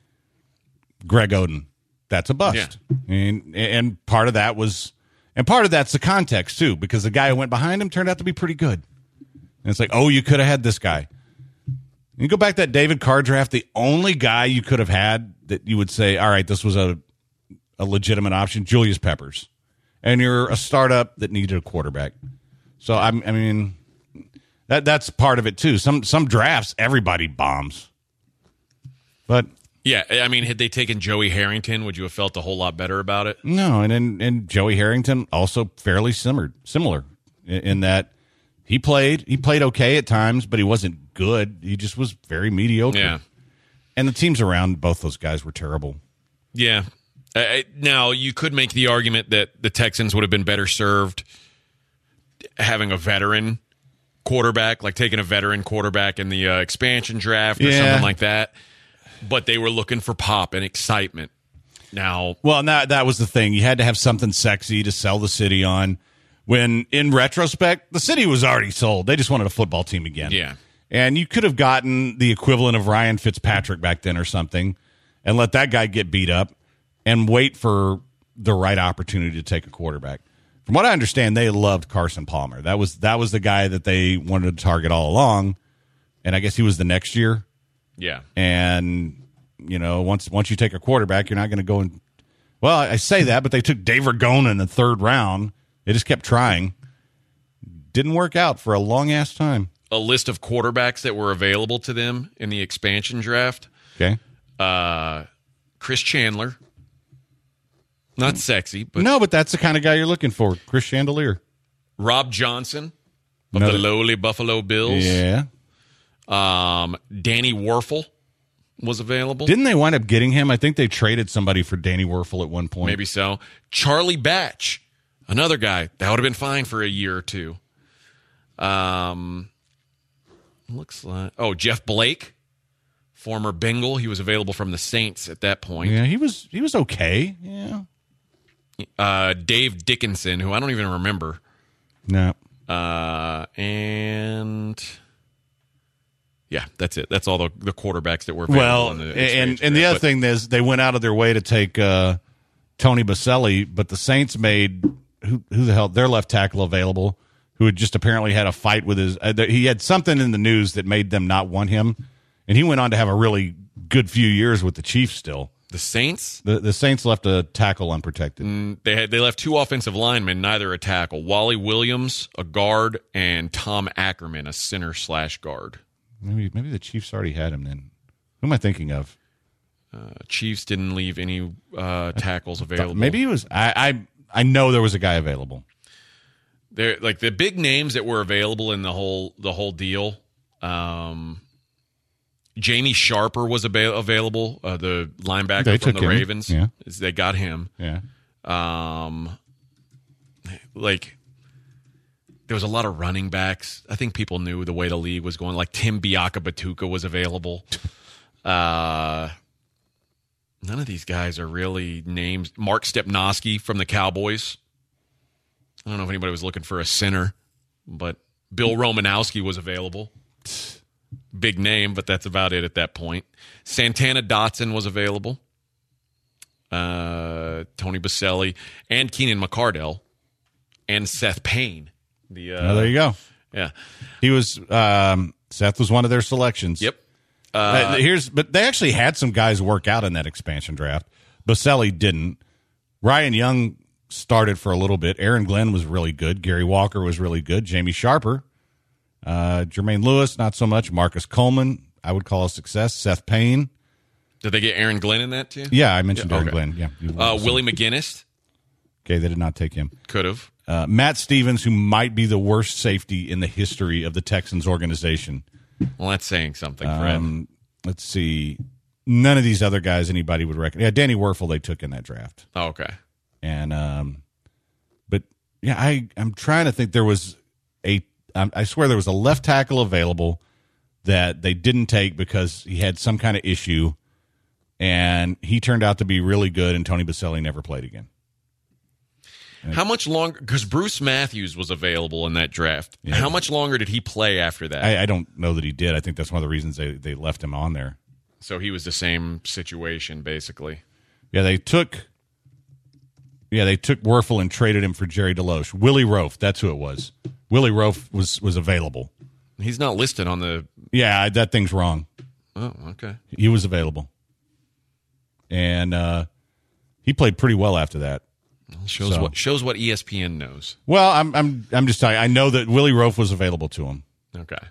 Speaker 3: Greg Oden, that's a bust,
Speaker 2: Yeah.
Speaker 3: and and part of that was, and part of that's the context too, because the guy who went behind him turned out to be pretty good. And it's like, oh, you could have had this guy. You go back to that David Carr draft, the only guy you could have had that you would say, all right, this was a a legitimate option, Julius Peppers. And you're a startup that needed a quarterback. So, I, I mean, that that's part of it, too. Some some drafts, everybody bombs. But,
Speaker 2: Yeah, I mean, had they taken Joey Harrington, would you have felt a whole lot better about it?
Speaker 3: no, and and, and Joey Harrington also fairly similar, similar in, in that he played, he played okay at times, but he wasn't good. He just was very mediocre.
Speaker 2: Yeah.
Speaker 3: And the teams around both those guys were terrible.
Speaker 2: Yeah. Uh, now, you could make the argument that the Texans would have been better served having a veteran quarterback, like taking a veteran quarterback in the uh, expansion draft or
Speaker 3: Yeah.
Speaker 2: something like that. But they were looking for pop and excitement. Now,
Speaker 3: Well, that that was the thing. You had to have something sexy to sell the city on. When, in retrospect, the city was already sold. They just wanted a football team again.
Speaker 2: Yeah.
Speaker 3: And you could have gotten the equivalent of Ryan Fitzpatrick back then or something and let that guy get beat up and wait for the right opportunity to take a quarterback. From what I understand, they loved Carson Palmer. That was that was the guy that they wanted to target all along. And I guess he was the next year.
Speaker 2: yeah.
Speaker 3: And, you know, once once you take a quarterback, you're not going to go and – well, I say that, but they took Dave Ragone in the third round. They just kept trying. Didn't work out for a long-ass time.
Speaker 2: A list of quarterbacks that were available to them in the expansion draft.
Speaker 3: Okay.
Speaker 2: Uh, Chris Chandler. Not sexy, but
Speaker 3: No, but that's the kind of guy you're looking for. Chris Chandelier.
Speaker 2: Rob Johnson of
Speaker 3: Another-
Speaker 2: the lowly Buffalo Bills.
Speaker 3: Yeah.
Speaker 2: Um, Danny Werfel was available.
Speaker 3: Didn't they wind up getting him? I think they traded somebody for Danny Werfel at one point.
Speaker 2: Maybe so. Charlie Batch, another guy that would have been fine for a year or two. Um, looks like oh Jeff Blake, former Bengal. He was available from the Saints at that point.
Speaker 3: Yeah, he was he was okay. Yeah.
Speaker 2: Uh, Dave Dickinson, who I don't even remember.
Speaker 3: No.
Speaker 2: Uh, and yeah, that's it. That's all the, the quarterbacks that were available.
Speaker 3: Well,
Speaker 2: in the
Speaker 3: and
Speaker 2: expansion
Speaker 3: and the
Speaker 2: draft.
Speaker 3: other
Speaker 2: But
Speaker 3: thing is they went out of their way to take uh, Tony Baselli, but the Saints made who who the hell their left tackle available, who had just apparently had a fight with his. Uh, he had something in the news that made them not want him, and he went on to have a really good few years with the Chiefs. Still,
Speaker 2: the Saints,
Speaker 3: the the Saints left a tackle unprotected.
Speaker 2: mm, they had they left two offensive linemen, neither a tackle. Wally Williams, a guard, and Tom Ackerman, a center slash guard.
Speaker 3: Maybe maybe the Chiefs already had him then. Who am I thinking of?
Speaker 2: Uh, Chiefs didn't leave any uh, tackles available.
Speaker 3: Maybe he was. I, I I know there was a guy available.
Speaker 2: They're like the big names that were available in the whole the whole deal. Um, Jamie Sharper was ava- available, uh, the linebacker
Speaker 3: They
Speaker 2: from
Speaker 3: took
Speaker 2: the
Speaker 3: him.
Speaker 2: Ravens.
Speaker 3: Yeah.
Speaker 2: Is They got him.
Speaker 3: Yeah.
Speaker 2: Um, like there was a lot of running backs. I think people knew the way the league was going. Like Tim Biaka-Batuka was available. Uh, none of these guys are really names. Mark Stepnoski from the Cowboys. I don't know if anybody was looking for a center, but Bill Romanowski was available. Big name, but that's about it at that point. Santana Dotson was available. Uh, Tony Baselli and Keenan McCardell and Seth Payne. The uh,
Speaker 3: Oh, there you go.
Speaker 2: Yeah.
Speaker 3: He was um, Seth was one of their selections.
Speaker 2: Yep.
Speaker 3: Uh, here's, but they actually had some guys work out in that expansion draft. Baselli didn't. Ryan Young started for a little bit. Aaron Glenn was really good. Gary Walker was really good. Jamie Sharper. Uh, Jermaine Lewis, not so much. Marcus Coleman, I would call a success. Seth Payne.
Speaker 2: Did they get Aaron Glenn in that too?
Speaker 3: Yeah, I mentioned
Speaker 2: Yeah,
Speaker 3: Aaron
Speaker 2: okay.
Speaker 3: Glenn. Yeah, you-
Speaker 2: Uh, Willie McGinnis
Speaker 3: Okay, they did not take him.
Speaker 2: could have.
Speaker 3: Uh, Matt Stevens, who might be the worst safety in the history of the Texans organization.
Speaker 2: Well, that's saying something, Fred.
Speaker 3: Um, let's see. None of these other guys anybody would reckon. Yeah, Danny Werfel they took in that draft.
Speaker 2: oh, okay.
Speaker 3: And um, but yeah, I I'm trying to think. There was a um, I swear there was a left tackle available that they didn't take because he had some kind of issue, and he turned out to be really good. And Tony Baselli never played again.
Speaker 2: How much longer? Because Bruce Matthews was available in that draft.
Speaker 3: Yeah.
Speaker 2: How much longer did he play after that?
Speaker 3: I, I don't know that he did. I think that's one of the reasons they they left him on there.
Speaker 2: so he was the same situation, basically.
Speaker 3: Yeah, they took. Yeah, they took Werfel and traded him for Jerry Deloche. Willie Rofe, that's who it was. Willie Rofe was was available.
Speaker 2: He's not listed on the.
Speaker 3: Yeah, that thing's wrong.
Speaker 2: Oh, okay.
Speaker 3: He was available, and uh, he played pretty well after that.
Speaker 2: Shows
Speaker 3: So-
Speaker 2: what shows what E S P N knows.
Speaker 3: Well, I'm I'm I'm just telling you, I know that Willie Rofe was available to him.
Speaker 2: Okay.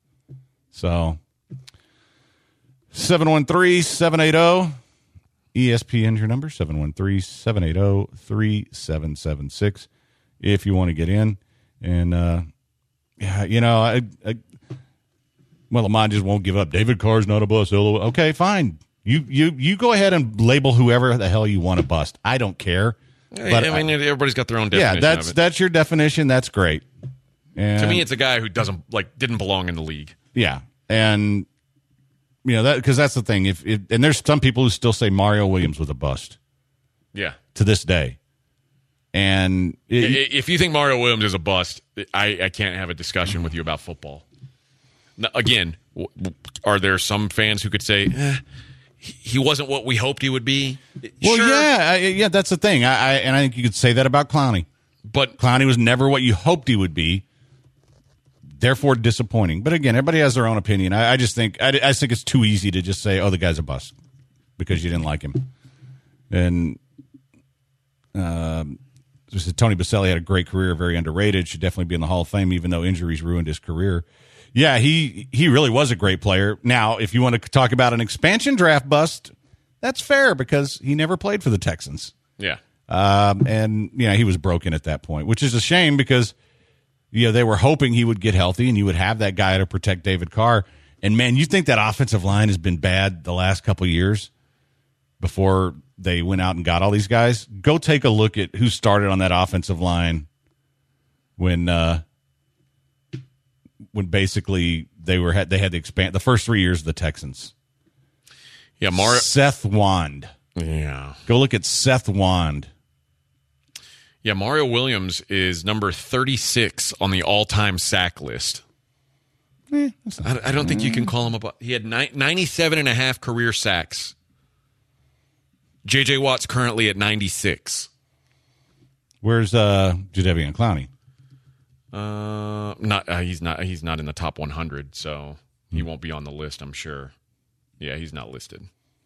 Speaker 3: So seven one three, seven eight zero E S P N's your number, seven one three, seven eight zero, three seven seven six if you want to get in. And uh, yeah, you know, I, I well, Lamont just won't give up. David Carr's not a bust. Okay, fine. You you you go ahead and label whoever the hell you want to bust. I don't care. But
Speaker 2: I mean, everybody's got their own
Speaker 3: yeah,
Speaker 2: definition
Speaker 3: that's
Speaker 2: of it.
Speaker 3: that's your definition. That's great. And
Speaker 2: To me, it's a guy who doesn't like didn't belong in the league.
Speaker 3: yeah, and you know that because that's the thing. If, if and there's some people who still say Mario Williams was a bust
Speaker 2: Yeah.
Speaker 3: to this day, and
Speaker 2: I-
Speaker 3: it,
Speaker 2: If you think Mario Williams is a bust, I, I can't have a discussion with you about football. Now, again, w- w- are there some fans who could say eh, he he wasn't what we hoped he would be?
Speaker 3: well,
Speaker 2: Sure,
Speaker 3: yeah, I, yeah, that's the thing. I, I and I think you could say that about Clowney.
Speaker 2: but
Speaker 3: Clowney was never what you hoped he would be. Therefore, disappointing. But again, everybody has their own opinion. I, I just think I, I just think it's too easy to just say, "Oh, the guy's a bust," because you didn't like him. And um, just Tony Baselli had a great career, very underrated. Should definitely be in the Hall of Fame, even though injuries ruined his career. Yeah, he he really was a great player. Now, if you want to talk about an expansion draft bust, that's fair because he never played for the Texans.
Speaker 2: yeah.
Speaker 3: Um, and, you know, he was broken at that point, which is a shame because, you know, they were hoping he would get healthy and you would have that guy to protect David Carr. And, man, you think that offensive line has been bad the last couple of years before they went out and got all these guys? Go take a look at who started on that offensive line when uh, when basically they were had they had to expand the first three years of the Texans.
Speaker 2: Yeah, Mario.
Speaker 3: Seth Wand.
Speaker 2: Yeah.
Speaker 3: Go look at Seth Wand.
Speaker 2: Yeah, Mario Williams is number thirty-six on the all-time sack list.
Speaker 3: Eh,
Speaker 2: I, I don't think you can call him a bu- He had ni- ninety-seven and a half career sacks. J J. Watt's currently at ninety-six.
Speaker 3: Where's uh, Jadeveon Clowney?
Speaker 2: Uh, not uh, he's not he's not in the top one hundred, so he won't be on the list, I'm sure. Yeah, he's not listed.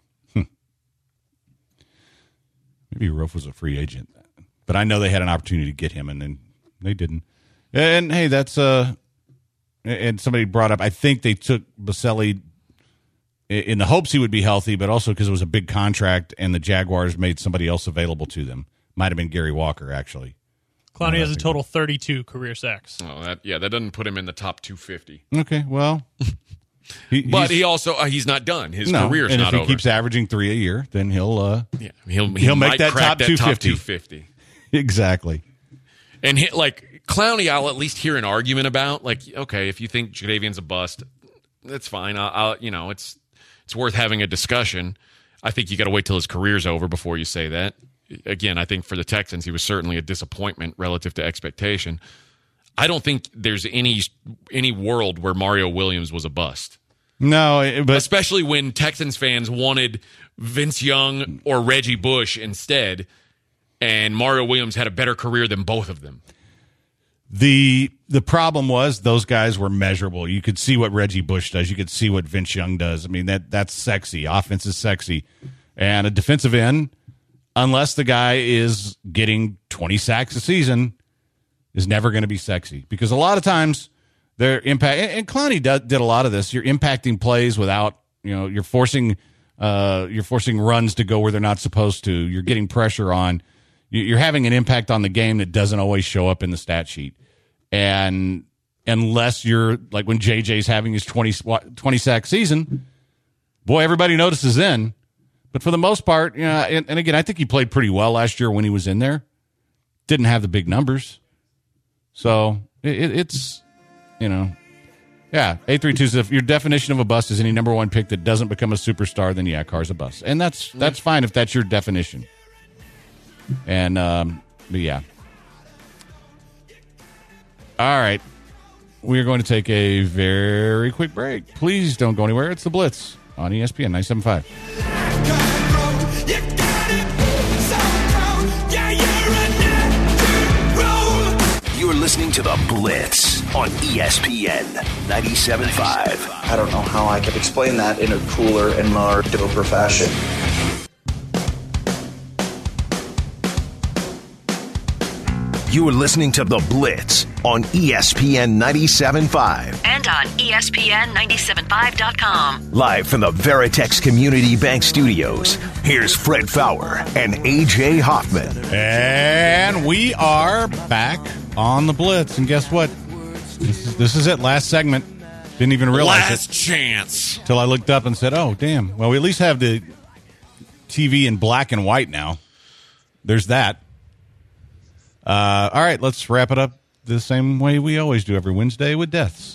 Speaker 3: Maybe Roof was a free agent, but I know they had an opportunity to get him, and then they didn't. And hey, that's uh, and somebody brought up. I think they took Baselli in the hopes he would be healthy, but also because it was a big contract, and the Jaguars made somebody else available to them. Might have been Gary Walker, actually.
Speaker 4: Clowney has a total thirty-two career sacks.
Speaker 2: Oh, that yeah, that doesn't put him in the top two fifty.
Speaker 3: Okay, well, he,
Speaker 2: But
Speaker 3: he's-
Speaker 2: he also uh, he's not done. His
Speaker 3: no,
Speaker 2: career's
Speaker 3: and
Speaker 2: not
Speaker 3: if he
Speaker 2: over.
Speaker 3: keeps averaging three a year, then he'll uh,
Speaker 2: yeah, he'll he
Speaker 3: he'll make
Speaker 2: might
Speaker 3: that
Speaker 2: crack
Speaker 3: top
Speaker 2: that
Speaker 3: two
Speaker 2: top
Speaker 3: fifty.
Speaker 2: two fifty.
Speaker 3: exactly.
Speaker 2: And he, like Clowney, I'll at least hear an argument about. Like, okay, if you think Jadeveon's a bust, that's fine. I'll, I'll you know, it's it's worth having a discussion. I think you got to wait till his career's over before you say that. Again, I think for the Texans, he was certainly a disappointment relative to expectation. I don't think there's any any world where Mario Williams was a bust.
Speaker 3: No, but
Speaker 2: Especially when Texans fans wanted Vince Young or Reggie Bush instead, and Mario Williams had a better career than both of them.
Speaker 3: The the problem was those guys were measurable. You could see what Reggie Bush does. You could see what Vince Young does. I mean, that that's sexy. Offense is sexy. And a defensive end, unless the guy is getting twenty sacks a season, is never going to be sexy. Because a lot of times they're impact, and Clowney did, did a lot of this. You're impacting plays without, you know, you're forcing, uh, you're forcing runs to go where they're not supposed to. You're getting pressure on. You're having an impact on the game that doesn't always show up in the stat sheet. And unless you're like when J J's having his twenty, twenty sack season, boy, everybody notices then. But for the most part, you know, and, and again, I think he played pretty well last year when he was in there. Didn't have the big numbers. So it, it's, you know, yeah, eight three two, if your definition of a bust is any number one pick that doesn't become a superstar, then yeah, Carr's a bust. And that's that's fine if that's your definition. And, um, but yeah. All right. We are going to take a very quick break. Please don't go anywhere. It's The Blitz on E S P N ninety-seven point five.
Speaker 1: You're listening to The Blitz on E S P N ninety-seven point five.
Speaker 7: I don't know how I could explain that in a cooler and more doper fashion.
Speaker 1: You are listening to The Blitz on E S P N ninety-seven point five.
Speaker 6: And on E S P N ninety-seven point five dot com.
Speaker 1: Live from the Veritex Community Bank Studios, here's Fred Faour and A J Hoffman.
Speaker 3: And we are back on The Blitz. And guess what? This is, this is it. Last segment. Didn't even realize
Speaker 2: Last
Speaker 3: it.
Speaker 2: chance.
Speaker 3: Till I looked up and said, oh, damn. Well, we at least have the T V in black and white now. There's that. Uh, all right, let's wrap it up the same way we always do every Wednesday with deaths.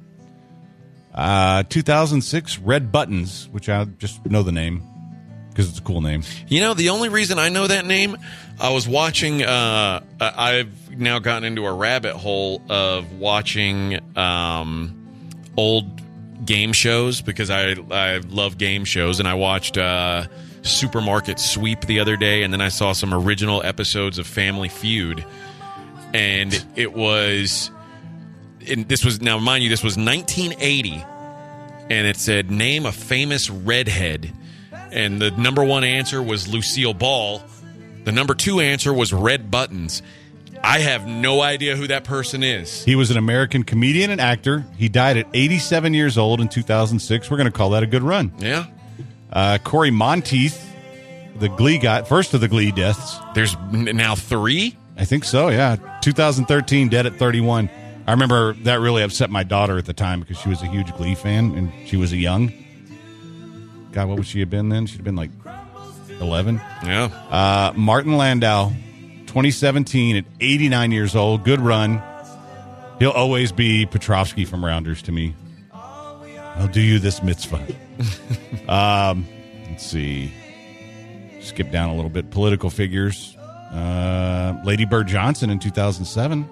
Speaker 3: Uh, two thousand six Red Buttons, which I just know the name because it's a cool name.
Speaker 2: You know, the only reason I know that name, I was watching, uh, I've now gotten into a rabbit hole of watching um, old game shows because I, I love game shows, and I watched uh, Supermarket Sweep the other day, and then I saw some original episodes of Family Feud, and it was, and this was, now mind you, this was nineteen eighty, and it said, name a famous redhead, and the number one answer was Lucille Ball. The number two answer was Red Buttons. I have no idea who that person is.
Speaker 3: He was an American comedian and actor. He died at eighty-seven years old in two thousand six. We're going to call that a good run.
Speaker 2: Yeah.
Speaker 3: Uh, Corey Monteith, the Glee guy, first of the Glee deaths.
Speaker 2: There's n- now three?
Speaker 3: I think so, yeah. two thousand thirteen, dead at thirty-one. I remember that really upset my daughter at the time because she was a huge Glee fan, and she was a young. God, what would she have been then? She'd have been like eleven.
Speaker 2: Yeah.
Speaker 3: Uh, Martin Landau, twenty seventeen, at eighty-nine years old. Good run. He'll always be Petrovsky from Rounders to me. I'll do you this mitzvah. um, let's see. Skip down a little bit. Political figures. Uh, Lady Bird Johnson in two thousand seven.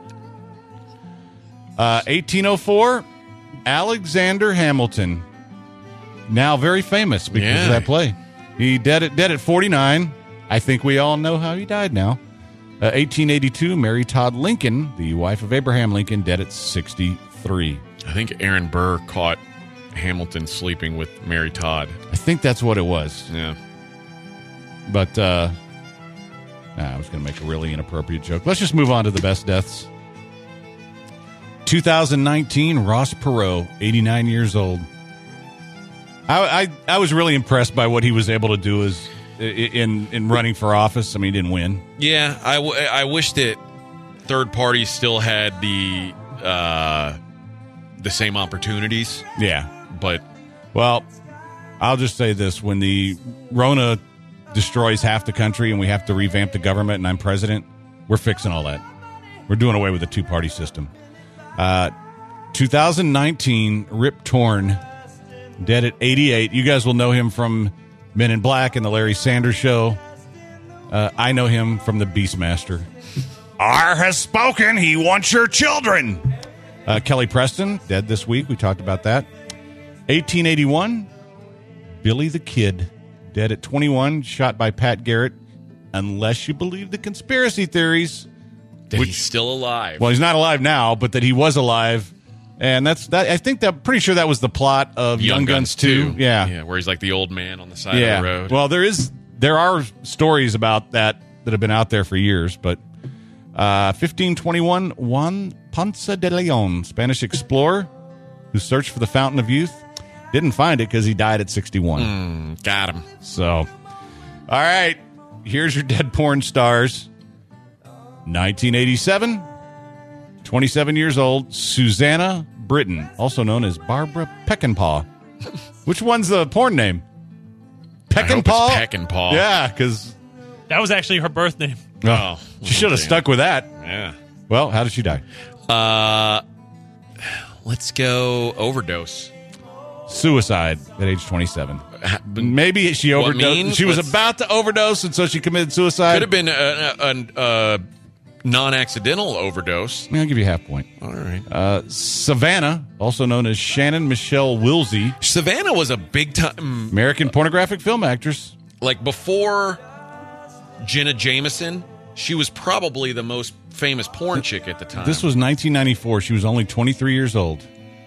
Speaker 3: Uh, eighteen oh four, Alexander Hamilton. Now very famous because
Speaker 2: Yeah.
Speaker 3: of that play. He dead at dead at forty-nine. I think we all know how he died now. Uh, eighteen eighty-two, Mary Todd Lincoln, the wife of Abraham Lincoln, dead at sixty-three.
Speaker 2: I think Aaron Burr caught Hamilton sleeping with Mary Todd.
Speaker 3: I think that's what it was.
Speaker 2: Yeah.
Speaker 3: But uh, nah, I was going to make a really inappropriate joke. Let's just move on to the best deaths. two thousand nineteen, Ross Perot, eighty-nine years old. I, I I was really impressed by what he was able to do as in in running for office. I mean, he didn't win.
Speaker 2: Yeah, I, w- I wish that third parties still had the uh, the same opportunities.
Speaker 3: Yeah.
Speaker 2: But
Speaker 3: Well, I'll just say this. When the Rona destroys half the country and we have to revamp the government and I'm president, we're fixing all that. We're doing away with the two-party system. Uh, two thousand nineteen, Rip Torn, dead at eighty-eight. You guys will know him from Men in Black and the Larry Sanders Show. Uh, I know him from the Beastmaster. R has spoken. He wants your children. Uh, Kelly Preston, dead this week. We talked about that. eighteen eighty-one, Billy the Kid, dead at twenty-one, shot by Pat Garrett. Unless you believe the conspiracy theories.
Speaker 2: that
Speaker 3: Which-
Speaker 2: he's still alive.
Speaker 3: Well, he's not alive now, but that he was alive. And that's that. I think that pretty sure that was the plot of Young, Guns two. Yeah.
Speaker 2: Yeah, where he's like the old man on the side
Speaker 3: Yeah.
Speaker 2: of the road.
Speaker 3: Well, there is there are stories about that that have been out there for years, but uh, fifteen twenty-one, Juan Ponce de Leon, Spanish explorer who searched for the Fountain of Youth, didn't find it because he died at sixty-one.
Speaker 2: Mm, got him.
Speaker 3: So, all right, here's your dead porn stars. nineteen eighty-seven, twenty-seven years old, Susanna Britton, also known as Barbara Peckinpah. Which one's the porn name? Peckinpah?
Speaker 2: Peckinpah.
Speaker 3: Yeah, because...
Speaker 4: That was actually her birth name.
Speaker 2: Oh.
Speaker 3: She should have stuck with that.
Speaker 2: Yeah.
Speaker 3: Well, how did she die?
Speaker 2: Uh, let's go overdose.
Speaker 3: Suicide at age twenty-seven. Maybe she
Speaker 2: What
Speaker 3: overdosed.
Speaker 2: means?
Speaker 3: She was
Speaker 2: Let's-
Speaker 3: about to overdose, and so she committed suicide.
Speaker 2: Could have been a, a, a, a non-accidental overdose.
Speaker 3: I'll give you a half point.
Speaker 2: All right.
Speaker 3: Uh, Savannah, also known as Shannon Michelle Wilsey,
Speaker 2: Savannah was a big time,
Speaker 3: American pornographic film actress.
Speaker 2: like before Jenna Jameson, she was probably the most famous porn chick at the time.
Speaker 3: This was nineteen ninety-four. She was only twenty-three years old.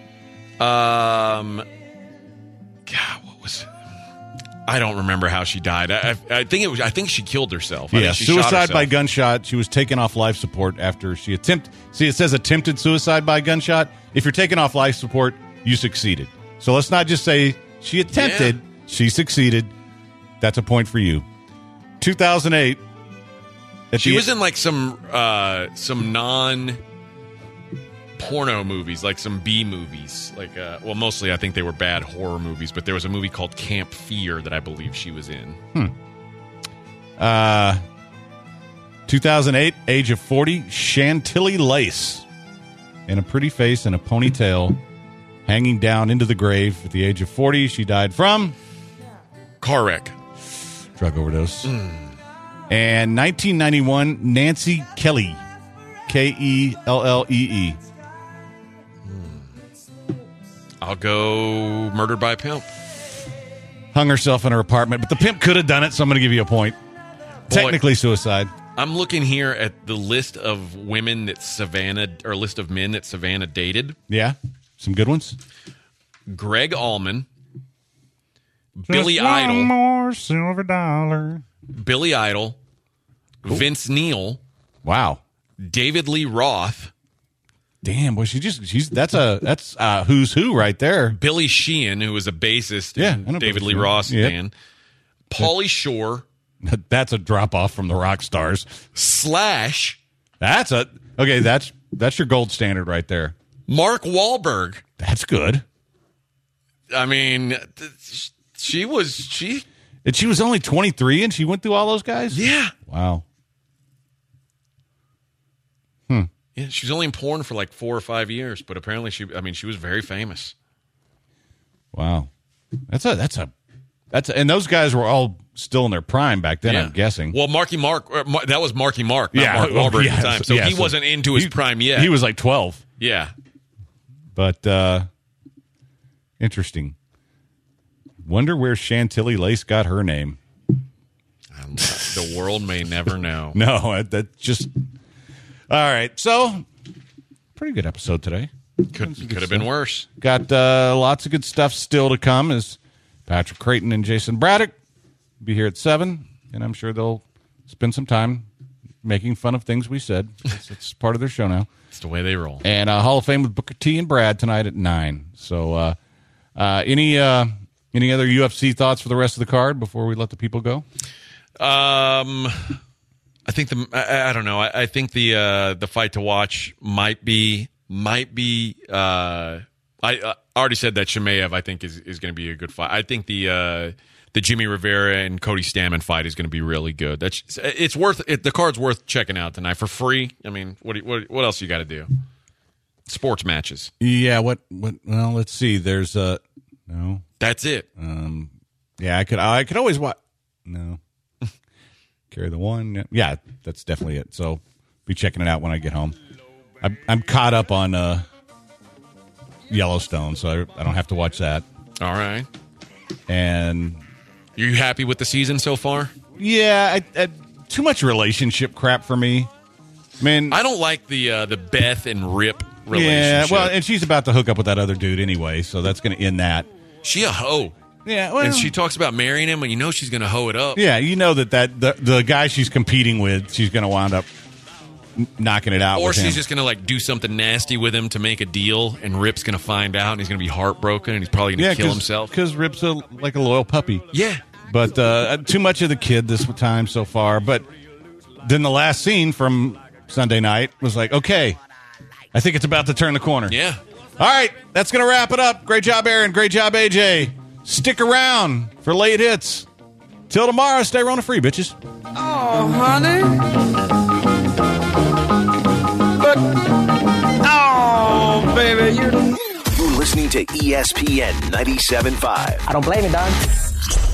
Speaker 2: Um, God, what was it? I don't remember how she died. I, I, I think it was. I think she killed herself. I
Speaker 3: Yeah,
Speaker 2: think she shot
Speaker 3: suicide
Speaker 2: herself.
Speaker 3: by gunshot. She was taken off life support after she attempt. See, it says attempted suicide by gunshot. If you're taken off life support, you succeeded. So let's not just say she attempted.
Speaker 2: Yeah.
Speaker 3: She succeeded. That's a point for you. two thousand eight.
Speaker 2: She was in like some uh, some non porno movies, like some B movies. Like, uh, well, mostly I think they were bad horror movies, but there was a movie called Camp Fear that I believe she was in.
Speaker 3: Hmm. Uh, two thousand eight, age of forty, Chantilly Lace, in a pretty face and a ponytail, hanging down into the grave at the age of forty. She died from
Speaker 2: Car wreck.
Speaker 3: drug overdose. And nineteen ninety-one, Nancy Kelly, K E L L E E.
Speaker 2: I'll go murdered by a pimp.
Speaker 3: Hung herself in her apartment, but the pimp could have done it, so I'm going to give you a point. Technically suicide.
Speaker 2: I'm looking here at the list of women that Savannah, or list of men that Savannah dated.
Speaker 3: Yeah, some good ones.
Speaker 2: Greg Allman, Billy
Speaker 3: Just one
Speaker 2: Idol,
Speaker 3: more silver dollar.
Speaker 2: Billy Idol, Vince Neil,
Speaker 3: Wow.
Speaker 2: David Lee Roth,
Speaker 3: Damn, boy, she just she's that's a that's uh who's who right there.
Speaker 2: Billy Sheehan, who was a bassist
Speaker 3: Yeah,
Speaker 2: in
Speaker 3: I know
Speaker 2: David
Speaker 3: Billy
Speaker 2: Lee
Speaker 3: Sheehan.
Speaker 2: Ross
Speaker 3: Yep.
Speaker 2: band, Pauly Shore,
Speaker 3: That's a drop off from the rock stars.
Speaker 2: Slash,
Speaker 3: That's a okay, that's that's your gold standard right there.
Speaker 2: Mark Wahlberg.
Speaker 3: That's good.
Speaker 2: I mean, th- she was she.
Speaker 3: And she was only twenty-three and she went through all those guys?
Speaker 2: Yeah,
Speaker 3: Wow.
Speaker 2: yeah. She was only in porn for like four or five years, but apparently she. I mean, she was very famous.
Speaker 3: Wow. That's a that's a that's a, and those guys were all still in their prime back then,
Speaker 2: Yeah.
Speaker 3: I'm guessing.
Speaker 2: Well, Marky Mark, uh, Mar- that was Marky Mark, not
Speaker 3: yeah,
Speaker 2: Mark
Speaker 3: well,
Speaker 2: Wahlberg
Speaker 3: yeah,
Speaker 2: at the time. So
Speaker 3: yeah,
Speaker 2: he wasn't into his
Speaker 3: he-
Speaker 2: prime yet.
Speaker 3: He was like twelve.
Speaker 2: yeah.
Speaker 3: But uh interesting. Wonder where Chantilly Lace got her name.
Speaker 2: Um, the world may never know.
Speaker 3: No, that just all right. So, pretty good episode today.
Speaker 2: Could could have been worse.
Speaker 3: Got uh, lots of good stuff still to come. As Patrick Creighton and Jason Braddock be here at seven, and I'm sure they'll spend some time making fun of things we said. It's, it's part of their show now.
Speaker 2: It's the way they roll.
Speaker 3: And uh, Hall of Fame with Booker T and Brad tonight at nine. So, uh, uh, any uh, any other U F C thoughts for the rest of the card before we let the people go?
Speaker 2: Um, I think the I, I don't know. I, I think the uh, the fight to watch might be might be. Uh, I, I already said that Chimaev I think is, is going to be a good fight. I think the uh, the Jimmy Rivera and Cody Stamann fight is going to be really good. That's it's worth it. The card's worth checking out tonight for free. I mean, what do you- what what else you got to do? Sports matches.
Speaker 3: Yeah. What? What? Well, let's see. There's uh no.
Speaker 2: That's it.
Speaker 3: Um. Yeah, I could. I could always watch. No. Carry the one. Yeah, that's definitely it. So, be checking it out when I get home. I'm, I'm caught up on uh, Yellowstone, so I, I don't have to watch that.
Speaker 2: All right.
Speaker 3: And
Speaker 2: You happy with the season so far?
Speaker 3: yeah, I, I, too much relationship crap for me. I mean,
Speaker 2: I don't like the uh, the Beth and Rip relationship.
Speaker 3: yeah. Well, and she's about to hook up with that other dude anyway, so that's going to end that.
Speaker 2: she a hoe.
Speaker 3: Yeah, well,
Speaker 2: and she talks about marrying him, and you know she's going to hoe it up.
Speaker 3: yeah, you know that, that the, the guy she's competing with, she's going to wind up n- knocking it out
Speaker 2: Or
Speaker 3: with
Speaker 2: she's
Speaker 3: him.
Speaker 2: just going to like do something nasty with him to make a deal, and Rip's going to find out, and he's going to be heartbroken, and he's probably going to
Speaker 3: yeah,
Speaker 2: kill himself.
Speaker 3: Because Rip's a, like a loyal puppy.
Speaker 2: Yeah.
Speaker 3: But uh, too much of the kid this time so far. But then the last scene from Sunday night was like, okay, I think it's about to turn the corner.
Speaker 2: Yeah.
Speaker 3: All right, that's going to wrap it up. Great job, Aaron. Great job, A J. Stick around for late hits. Till tomorrow, stay Rona free, bitches.
Speaker 5: Oh, honey. But, oh, baby, you.
Speaker 1: You're listening to E S P N ninety-seven point five.
Speaker 8: I don't blame you, Don.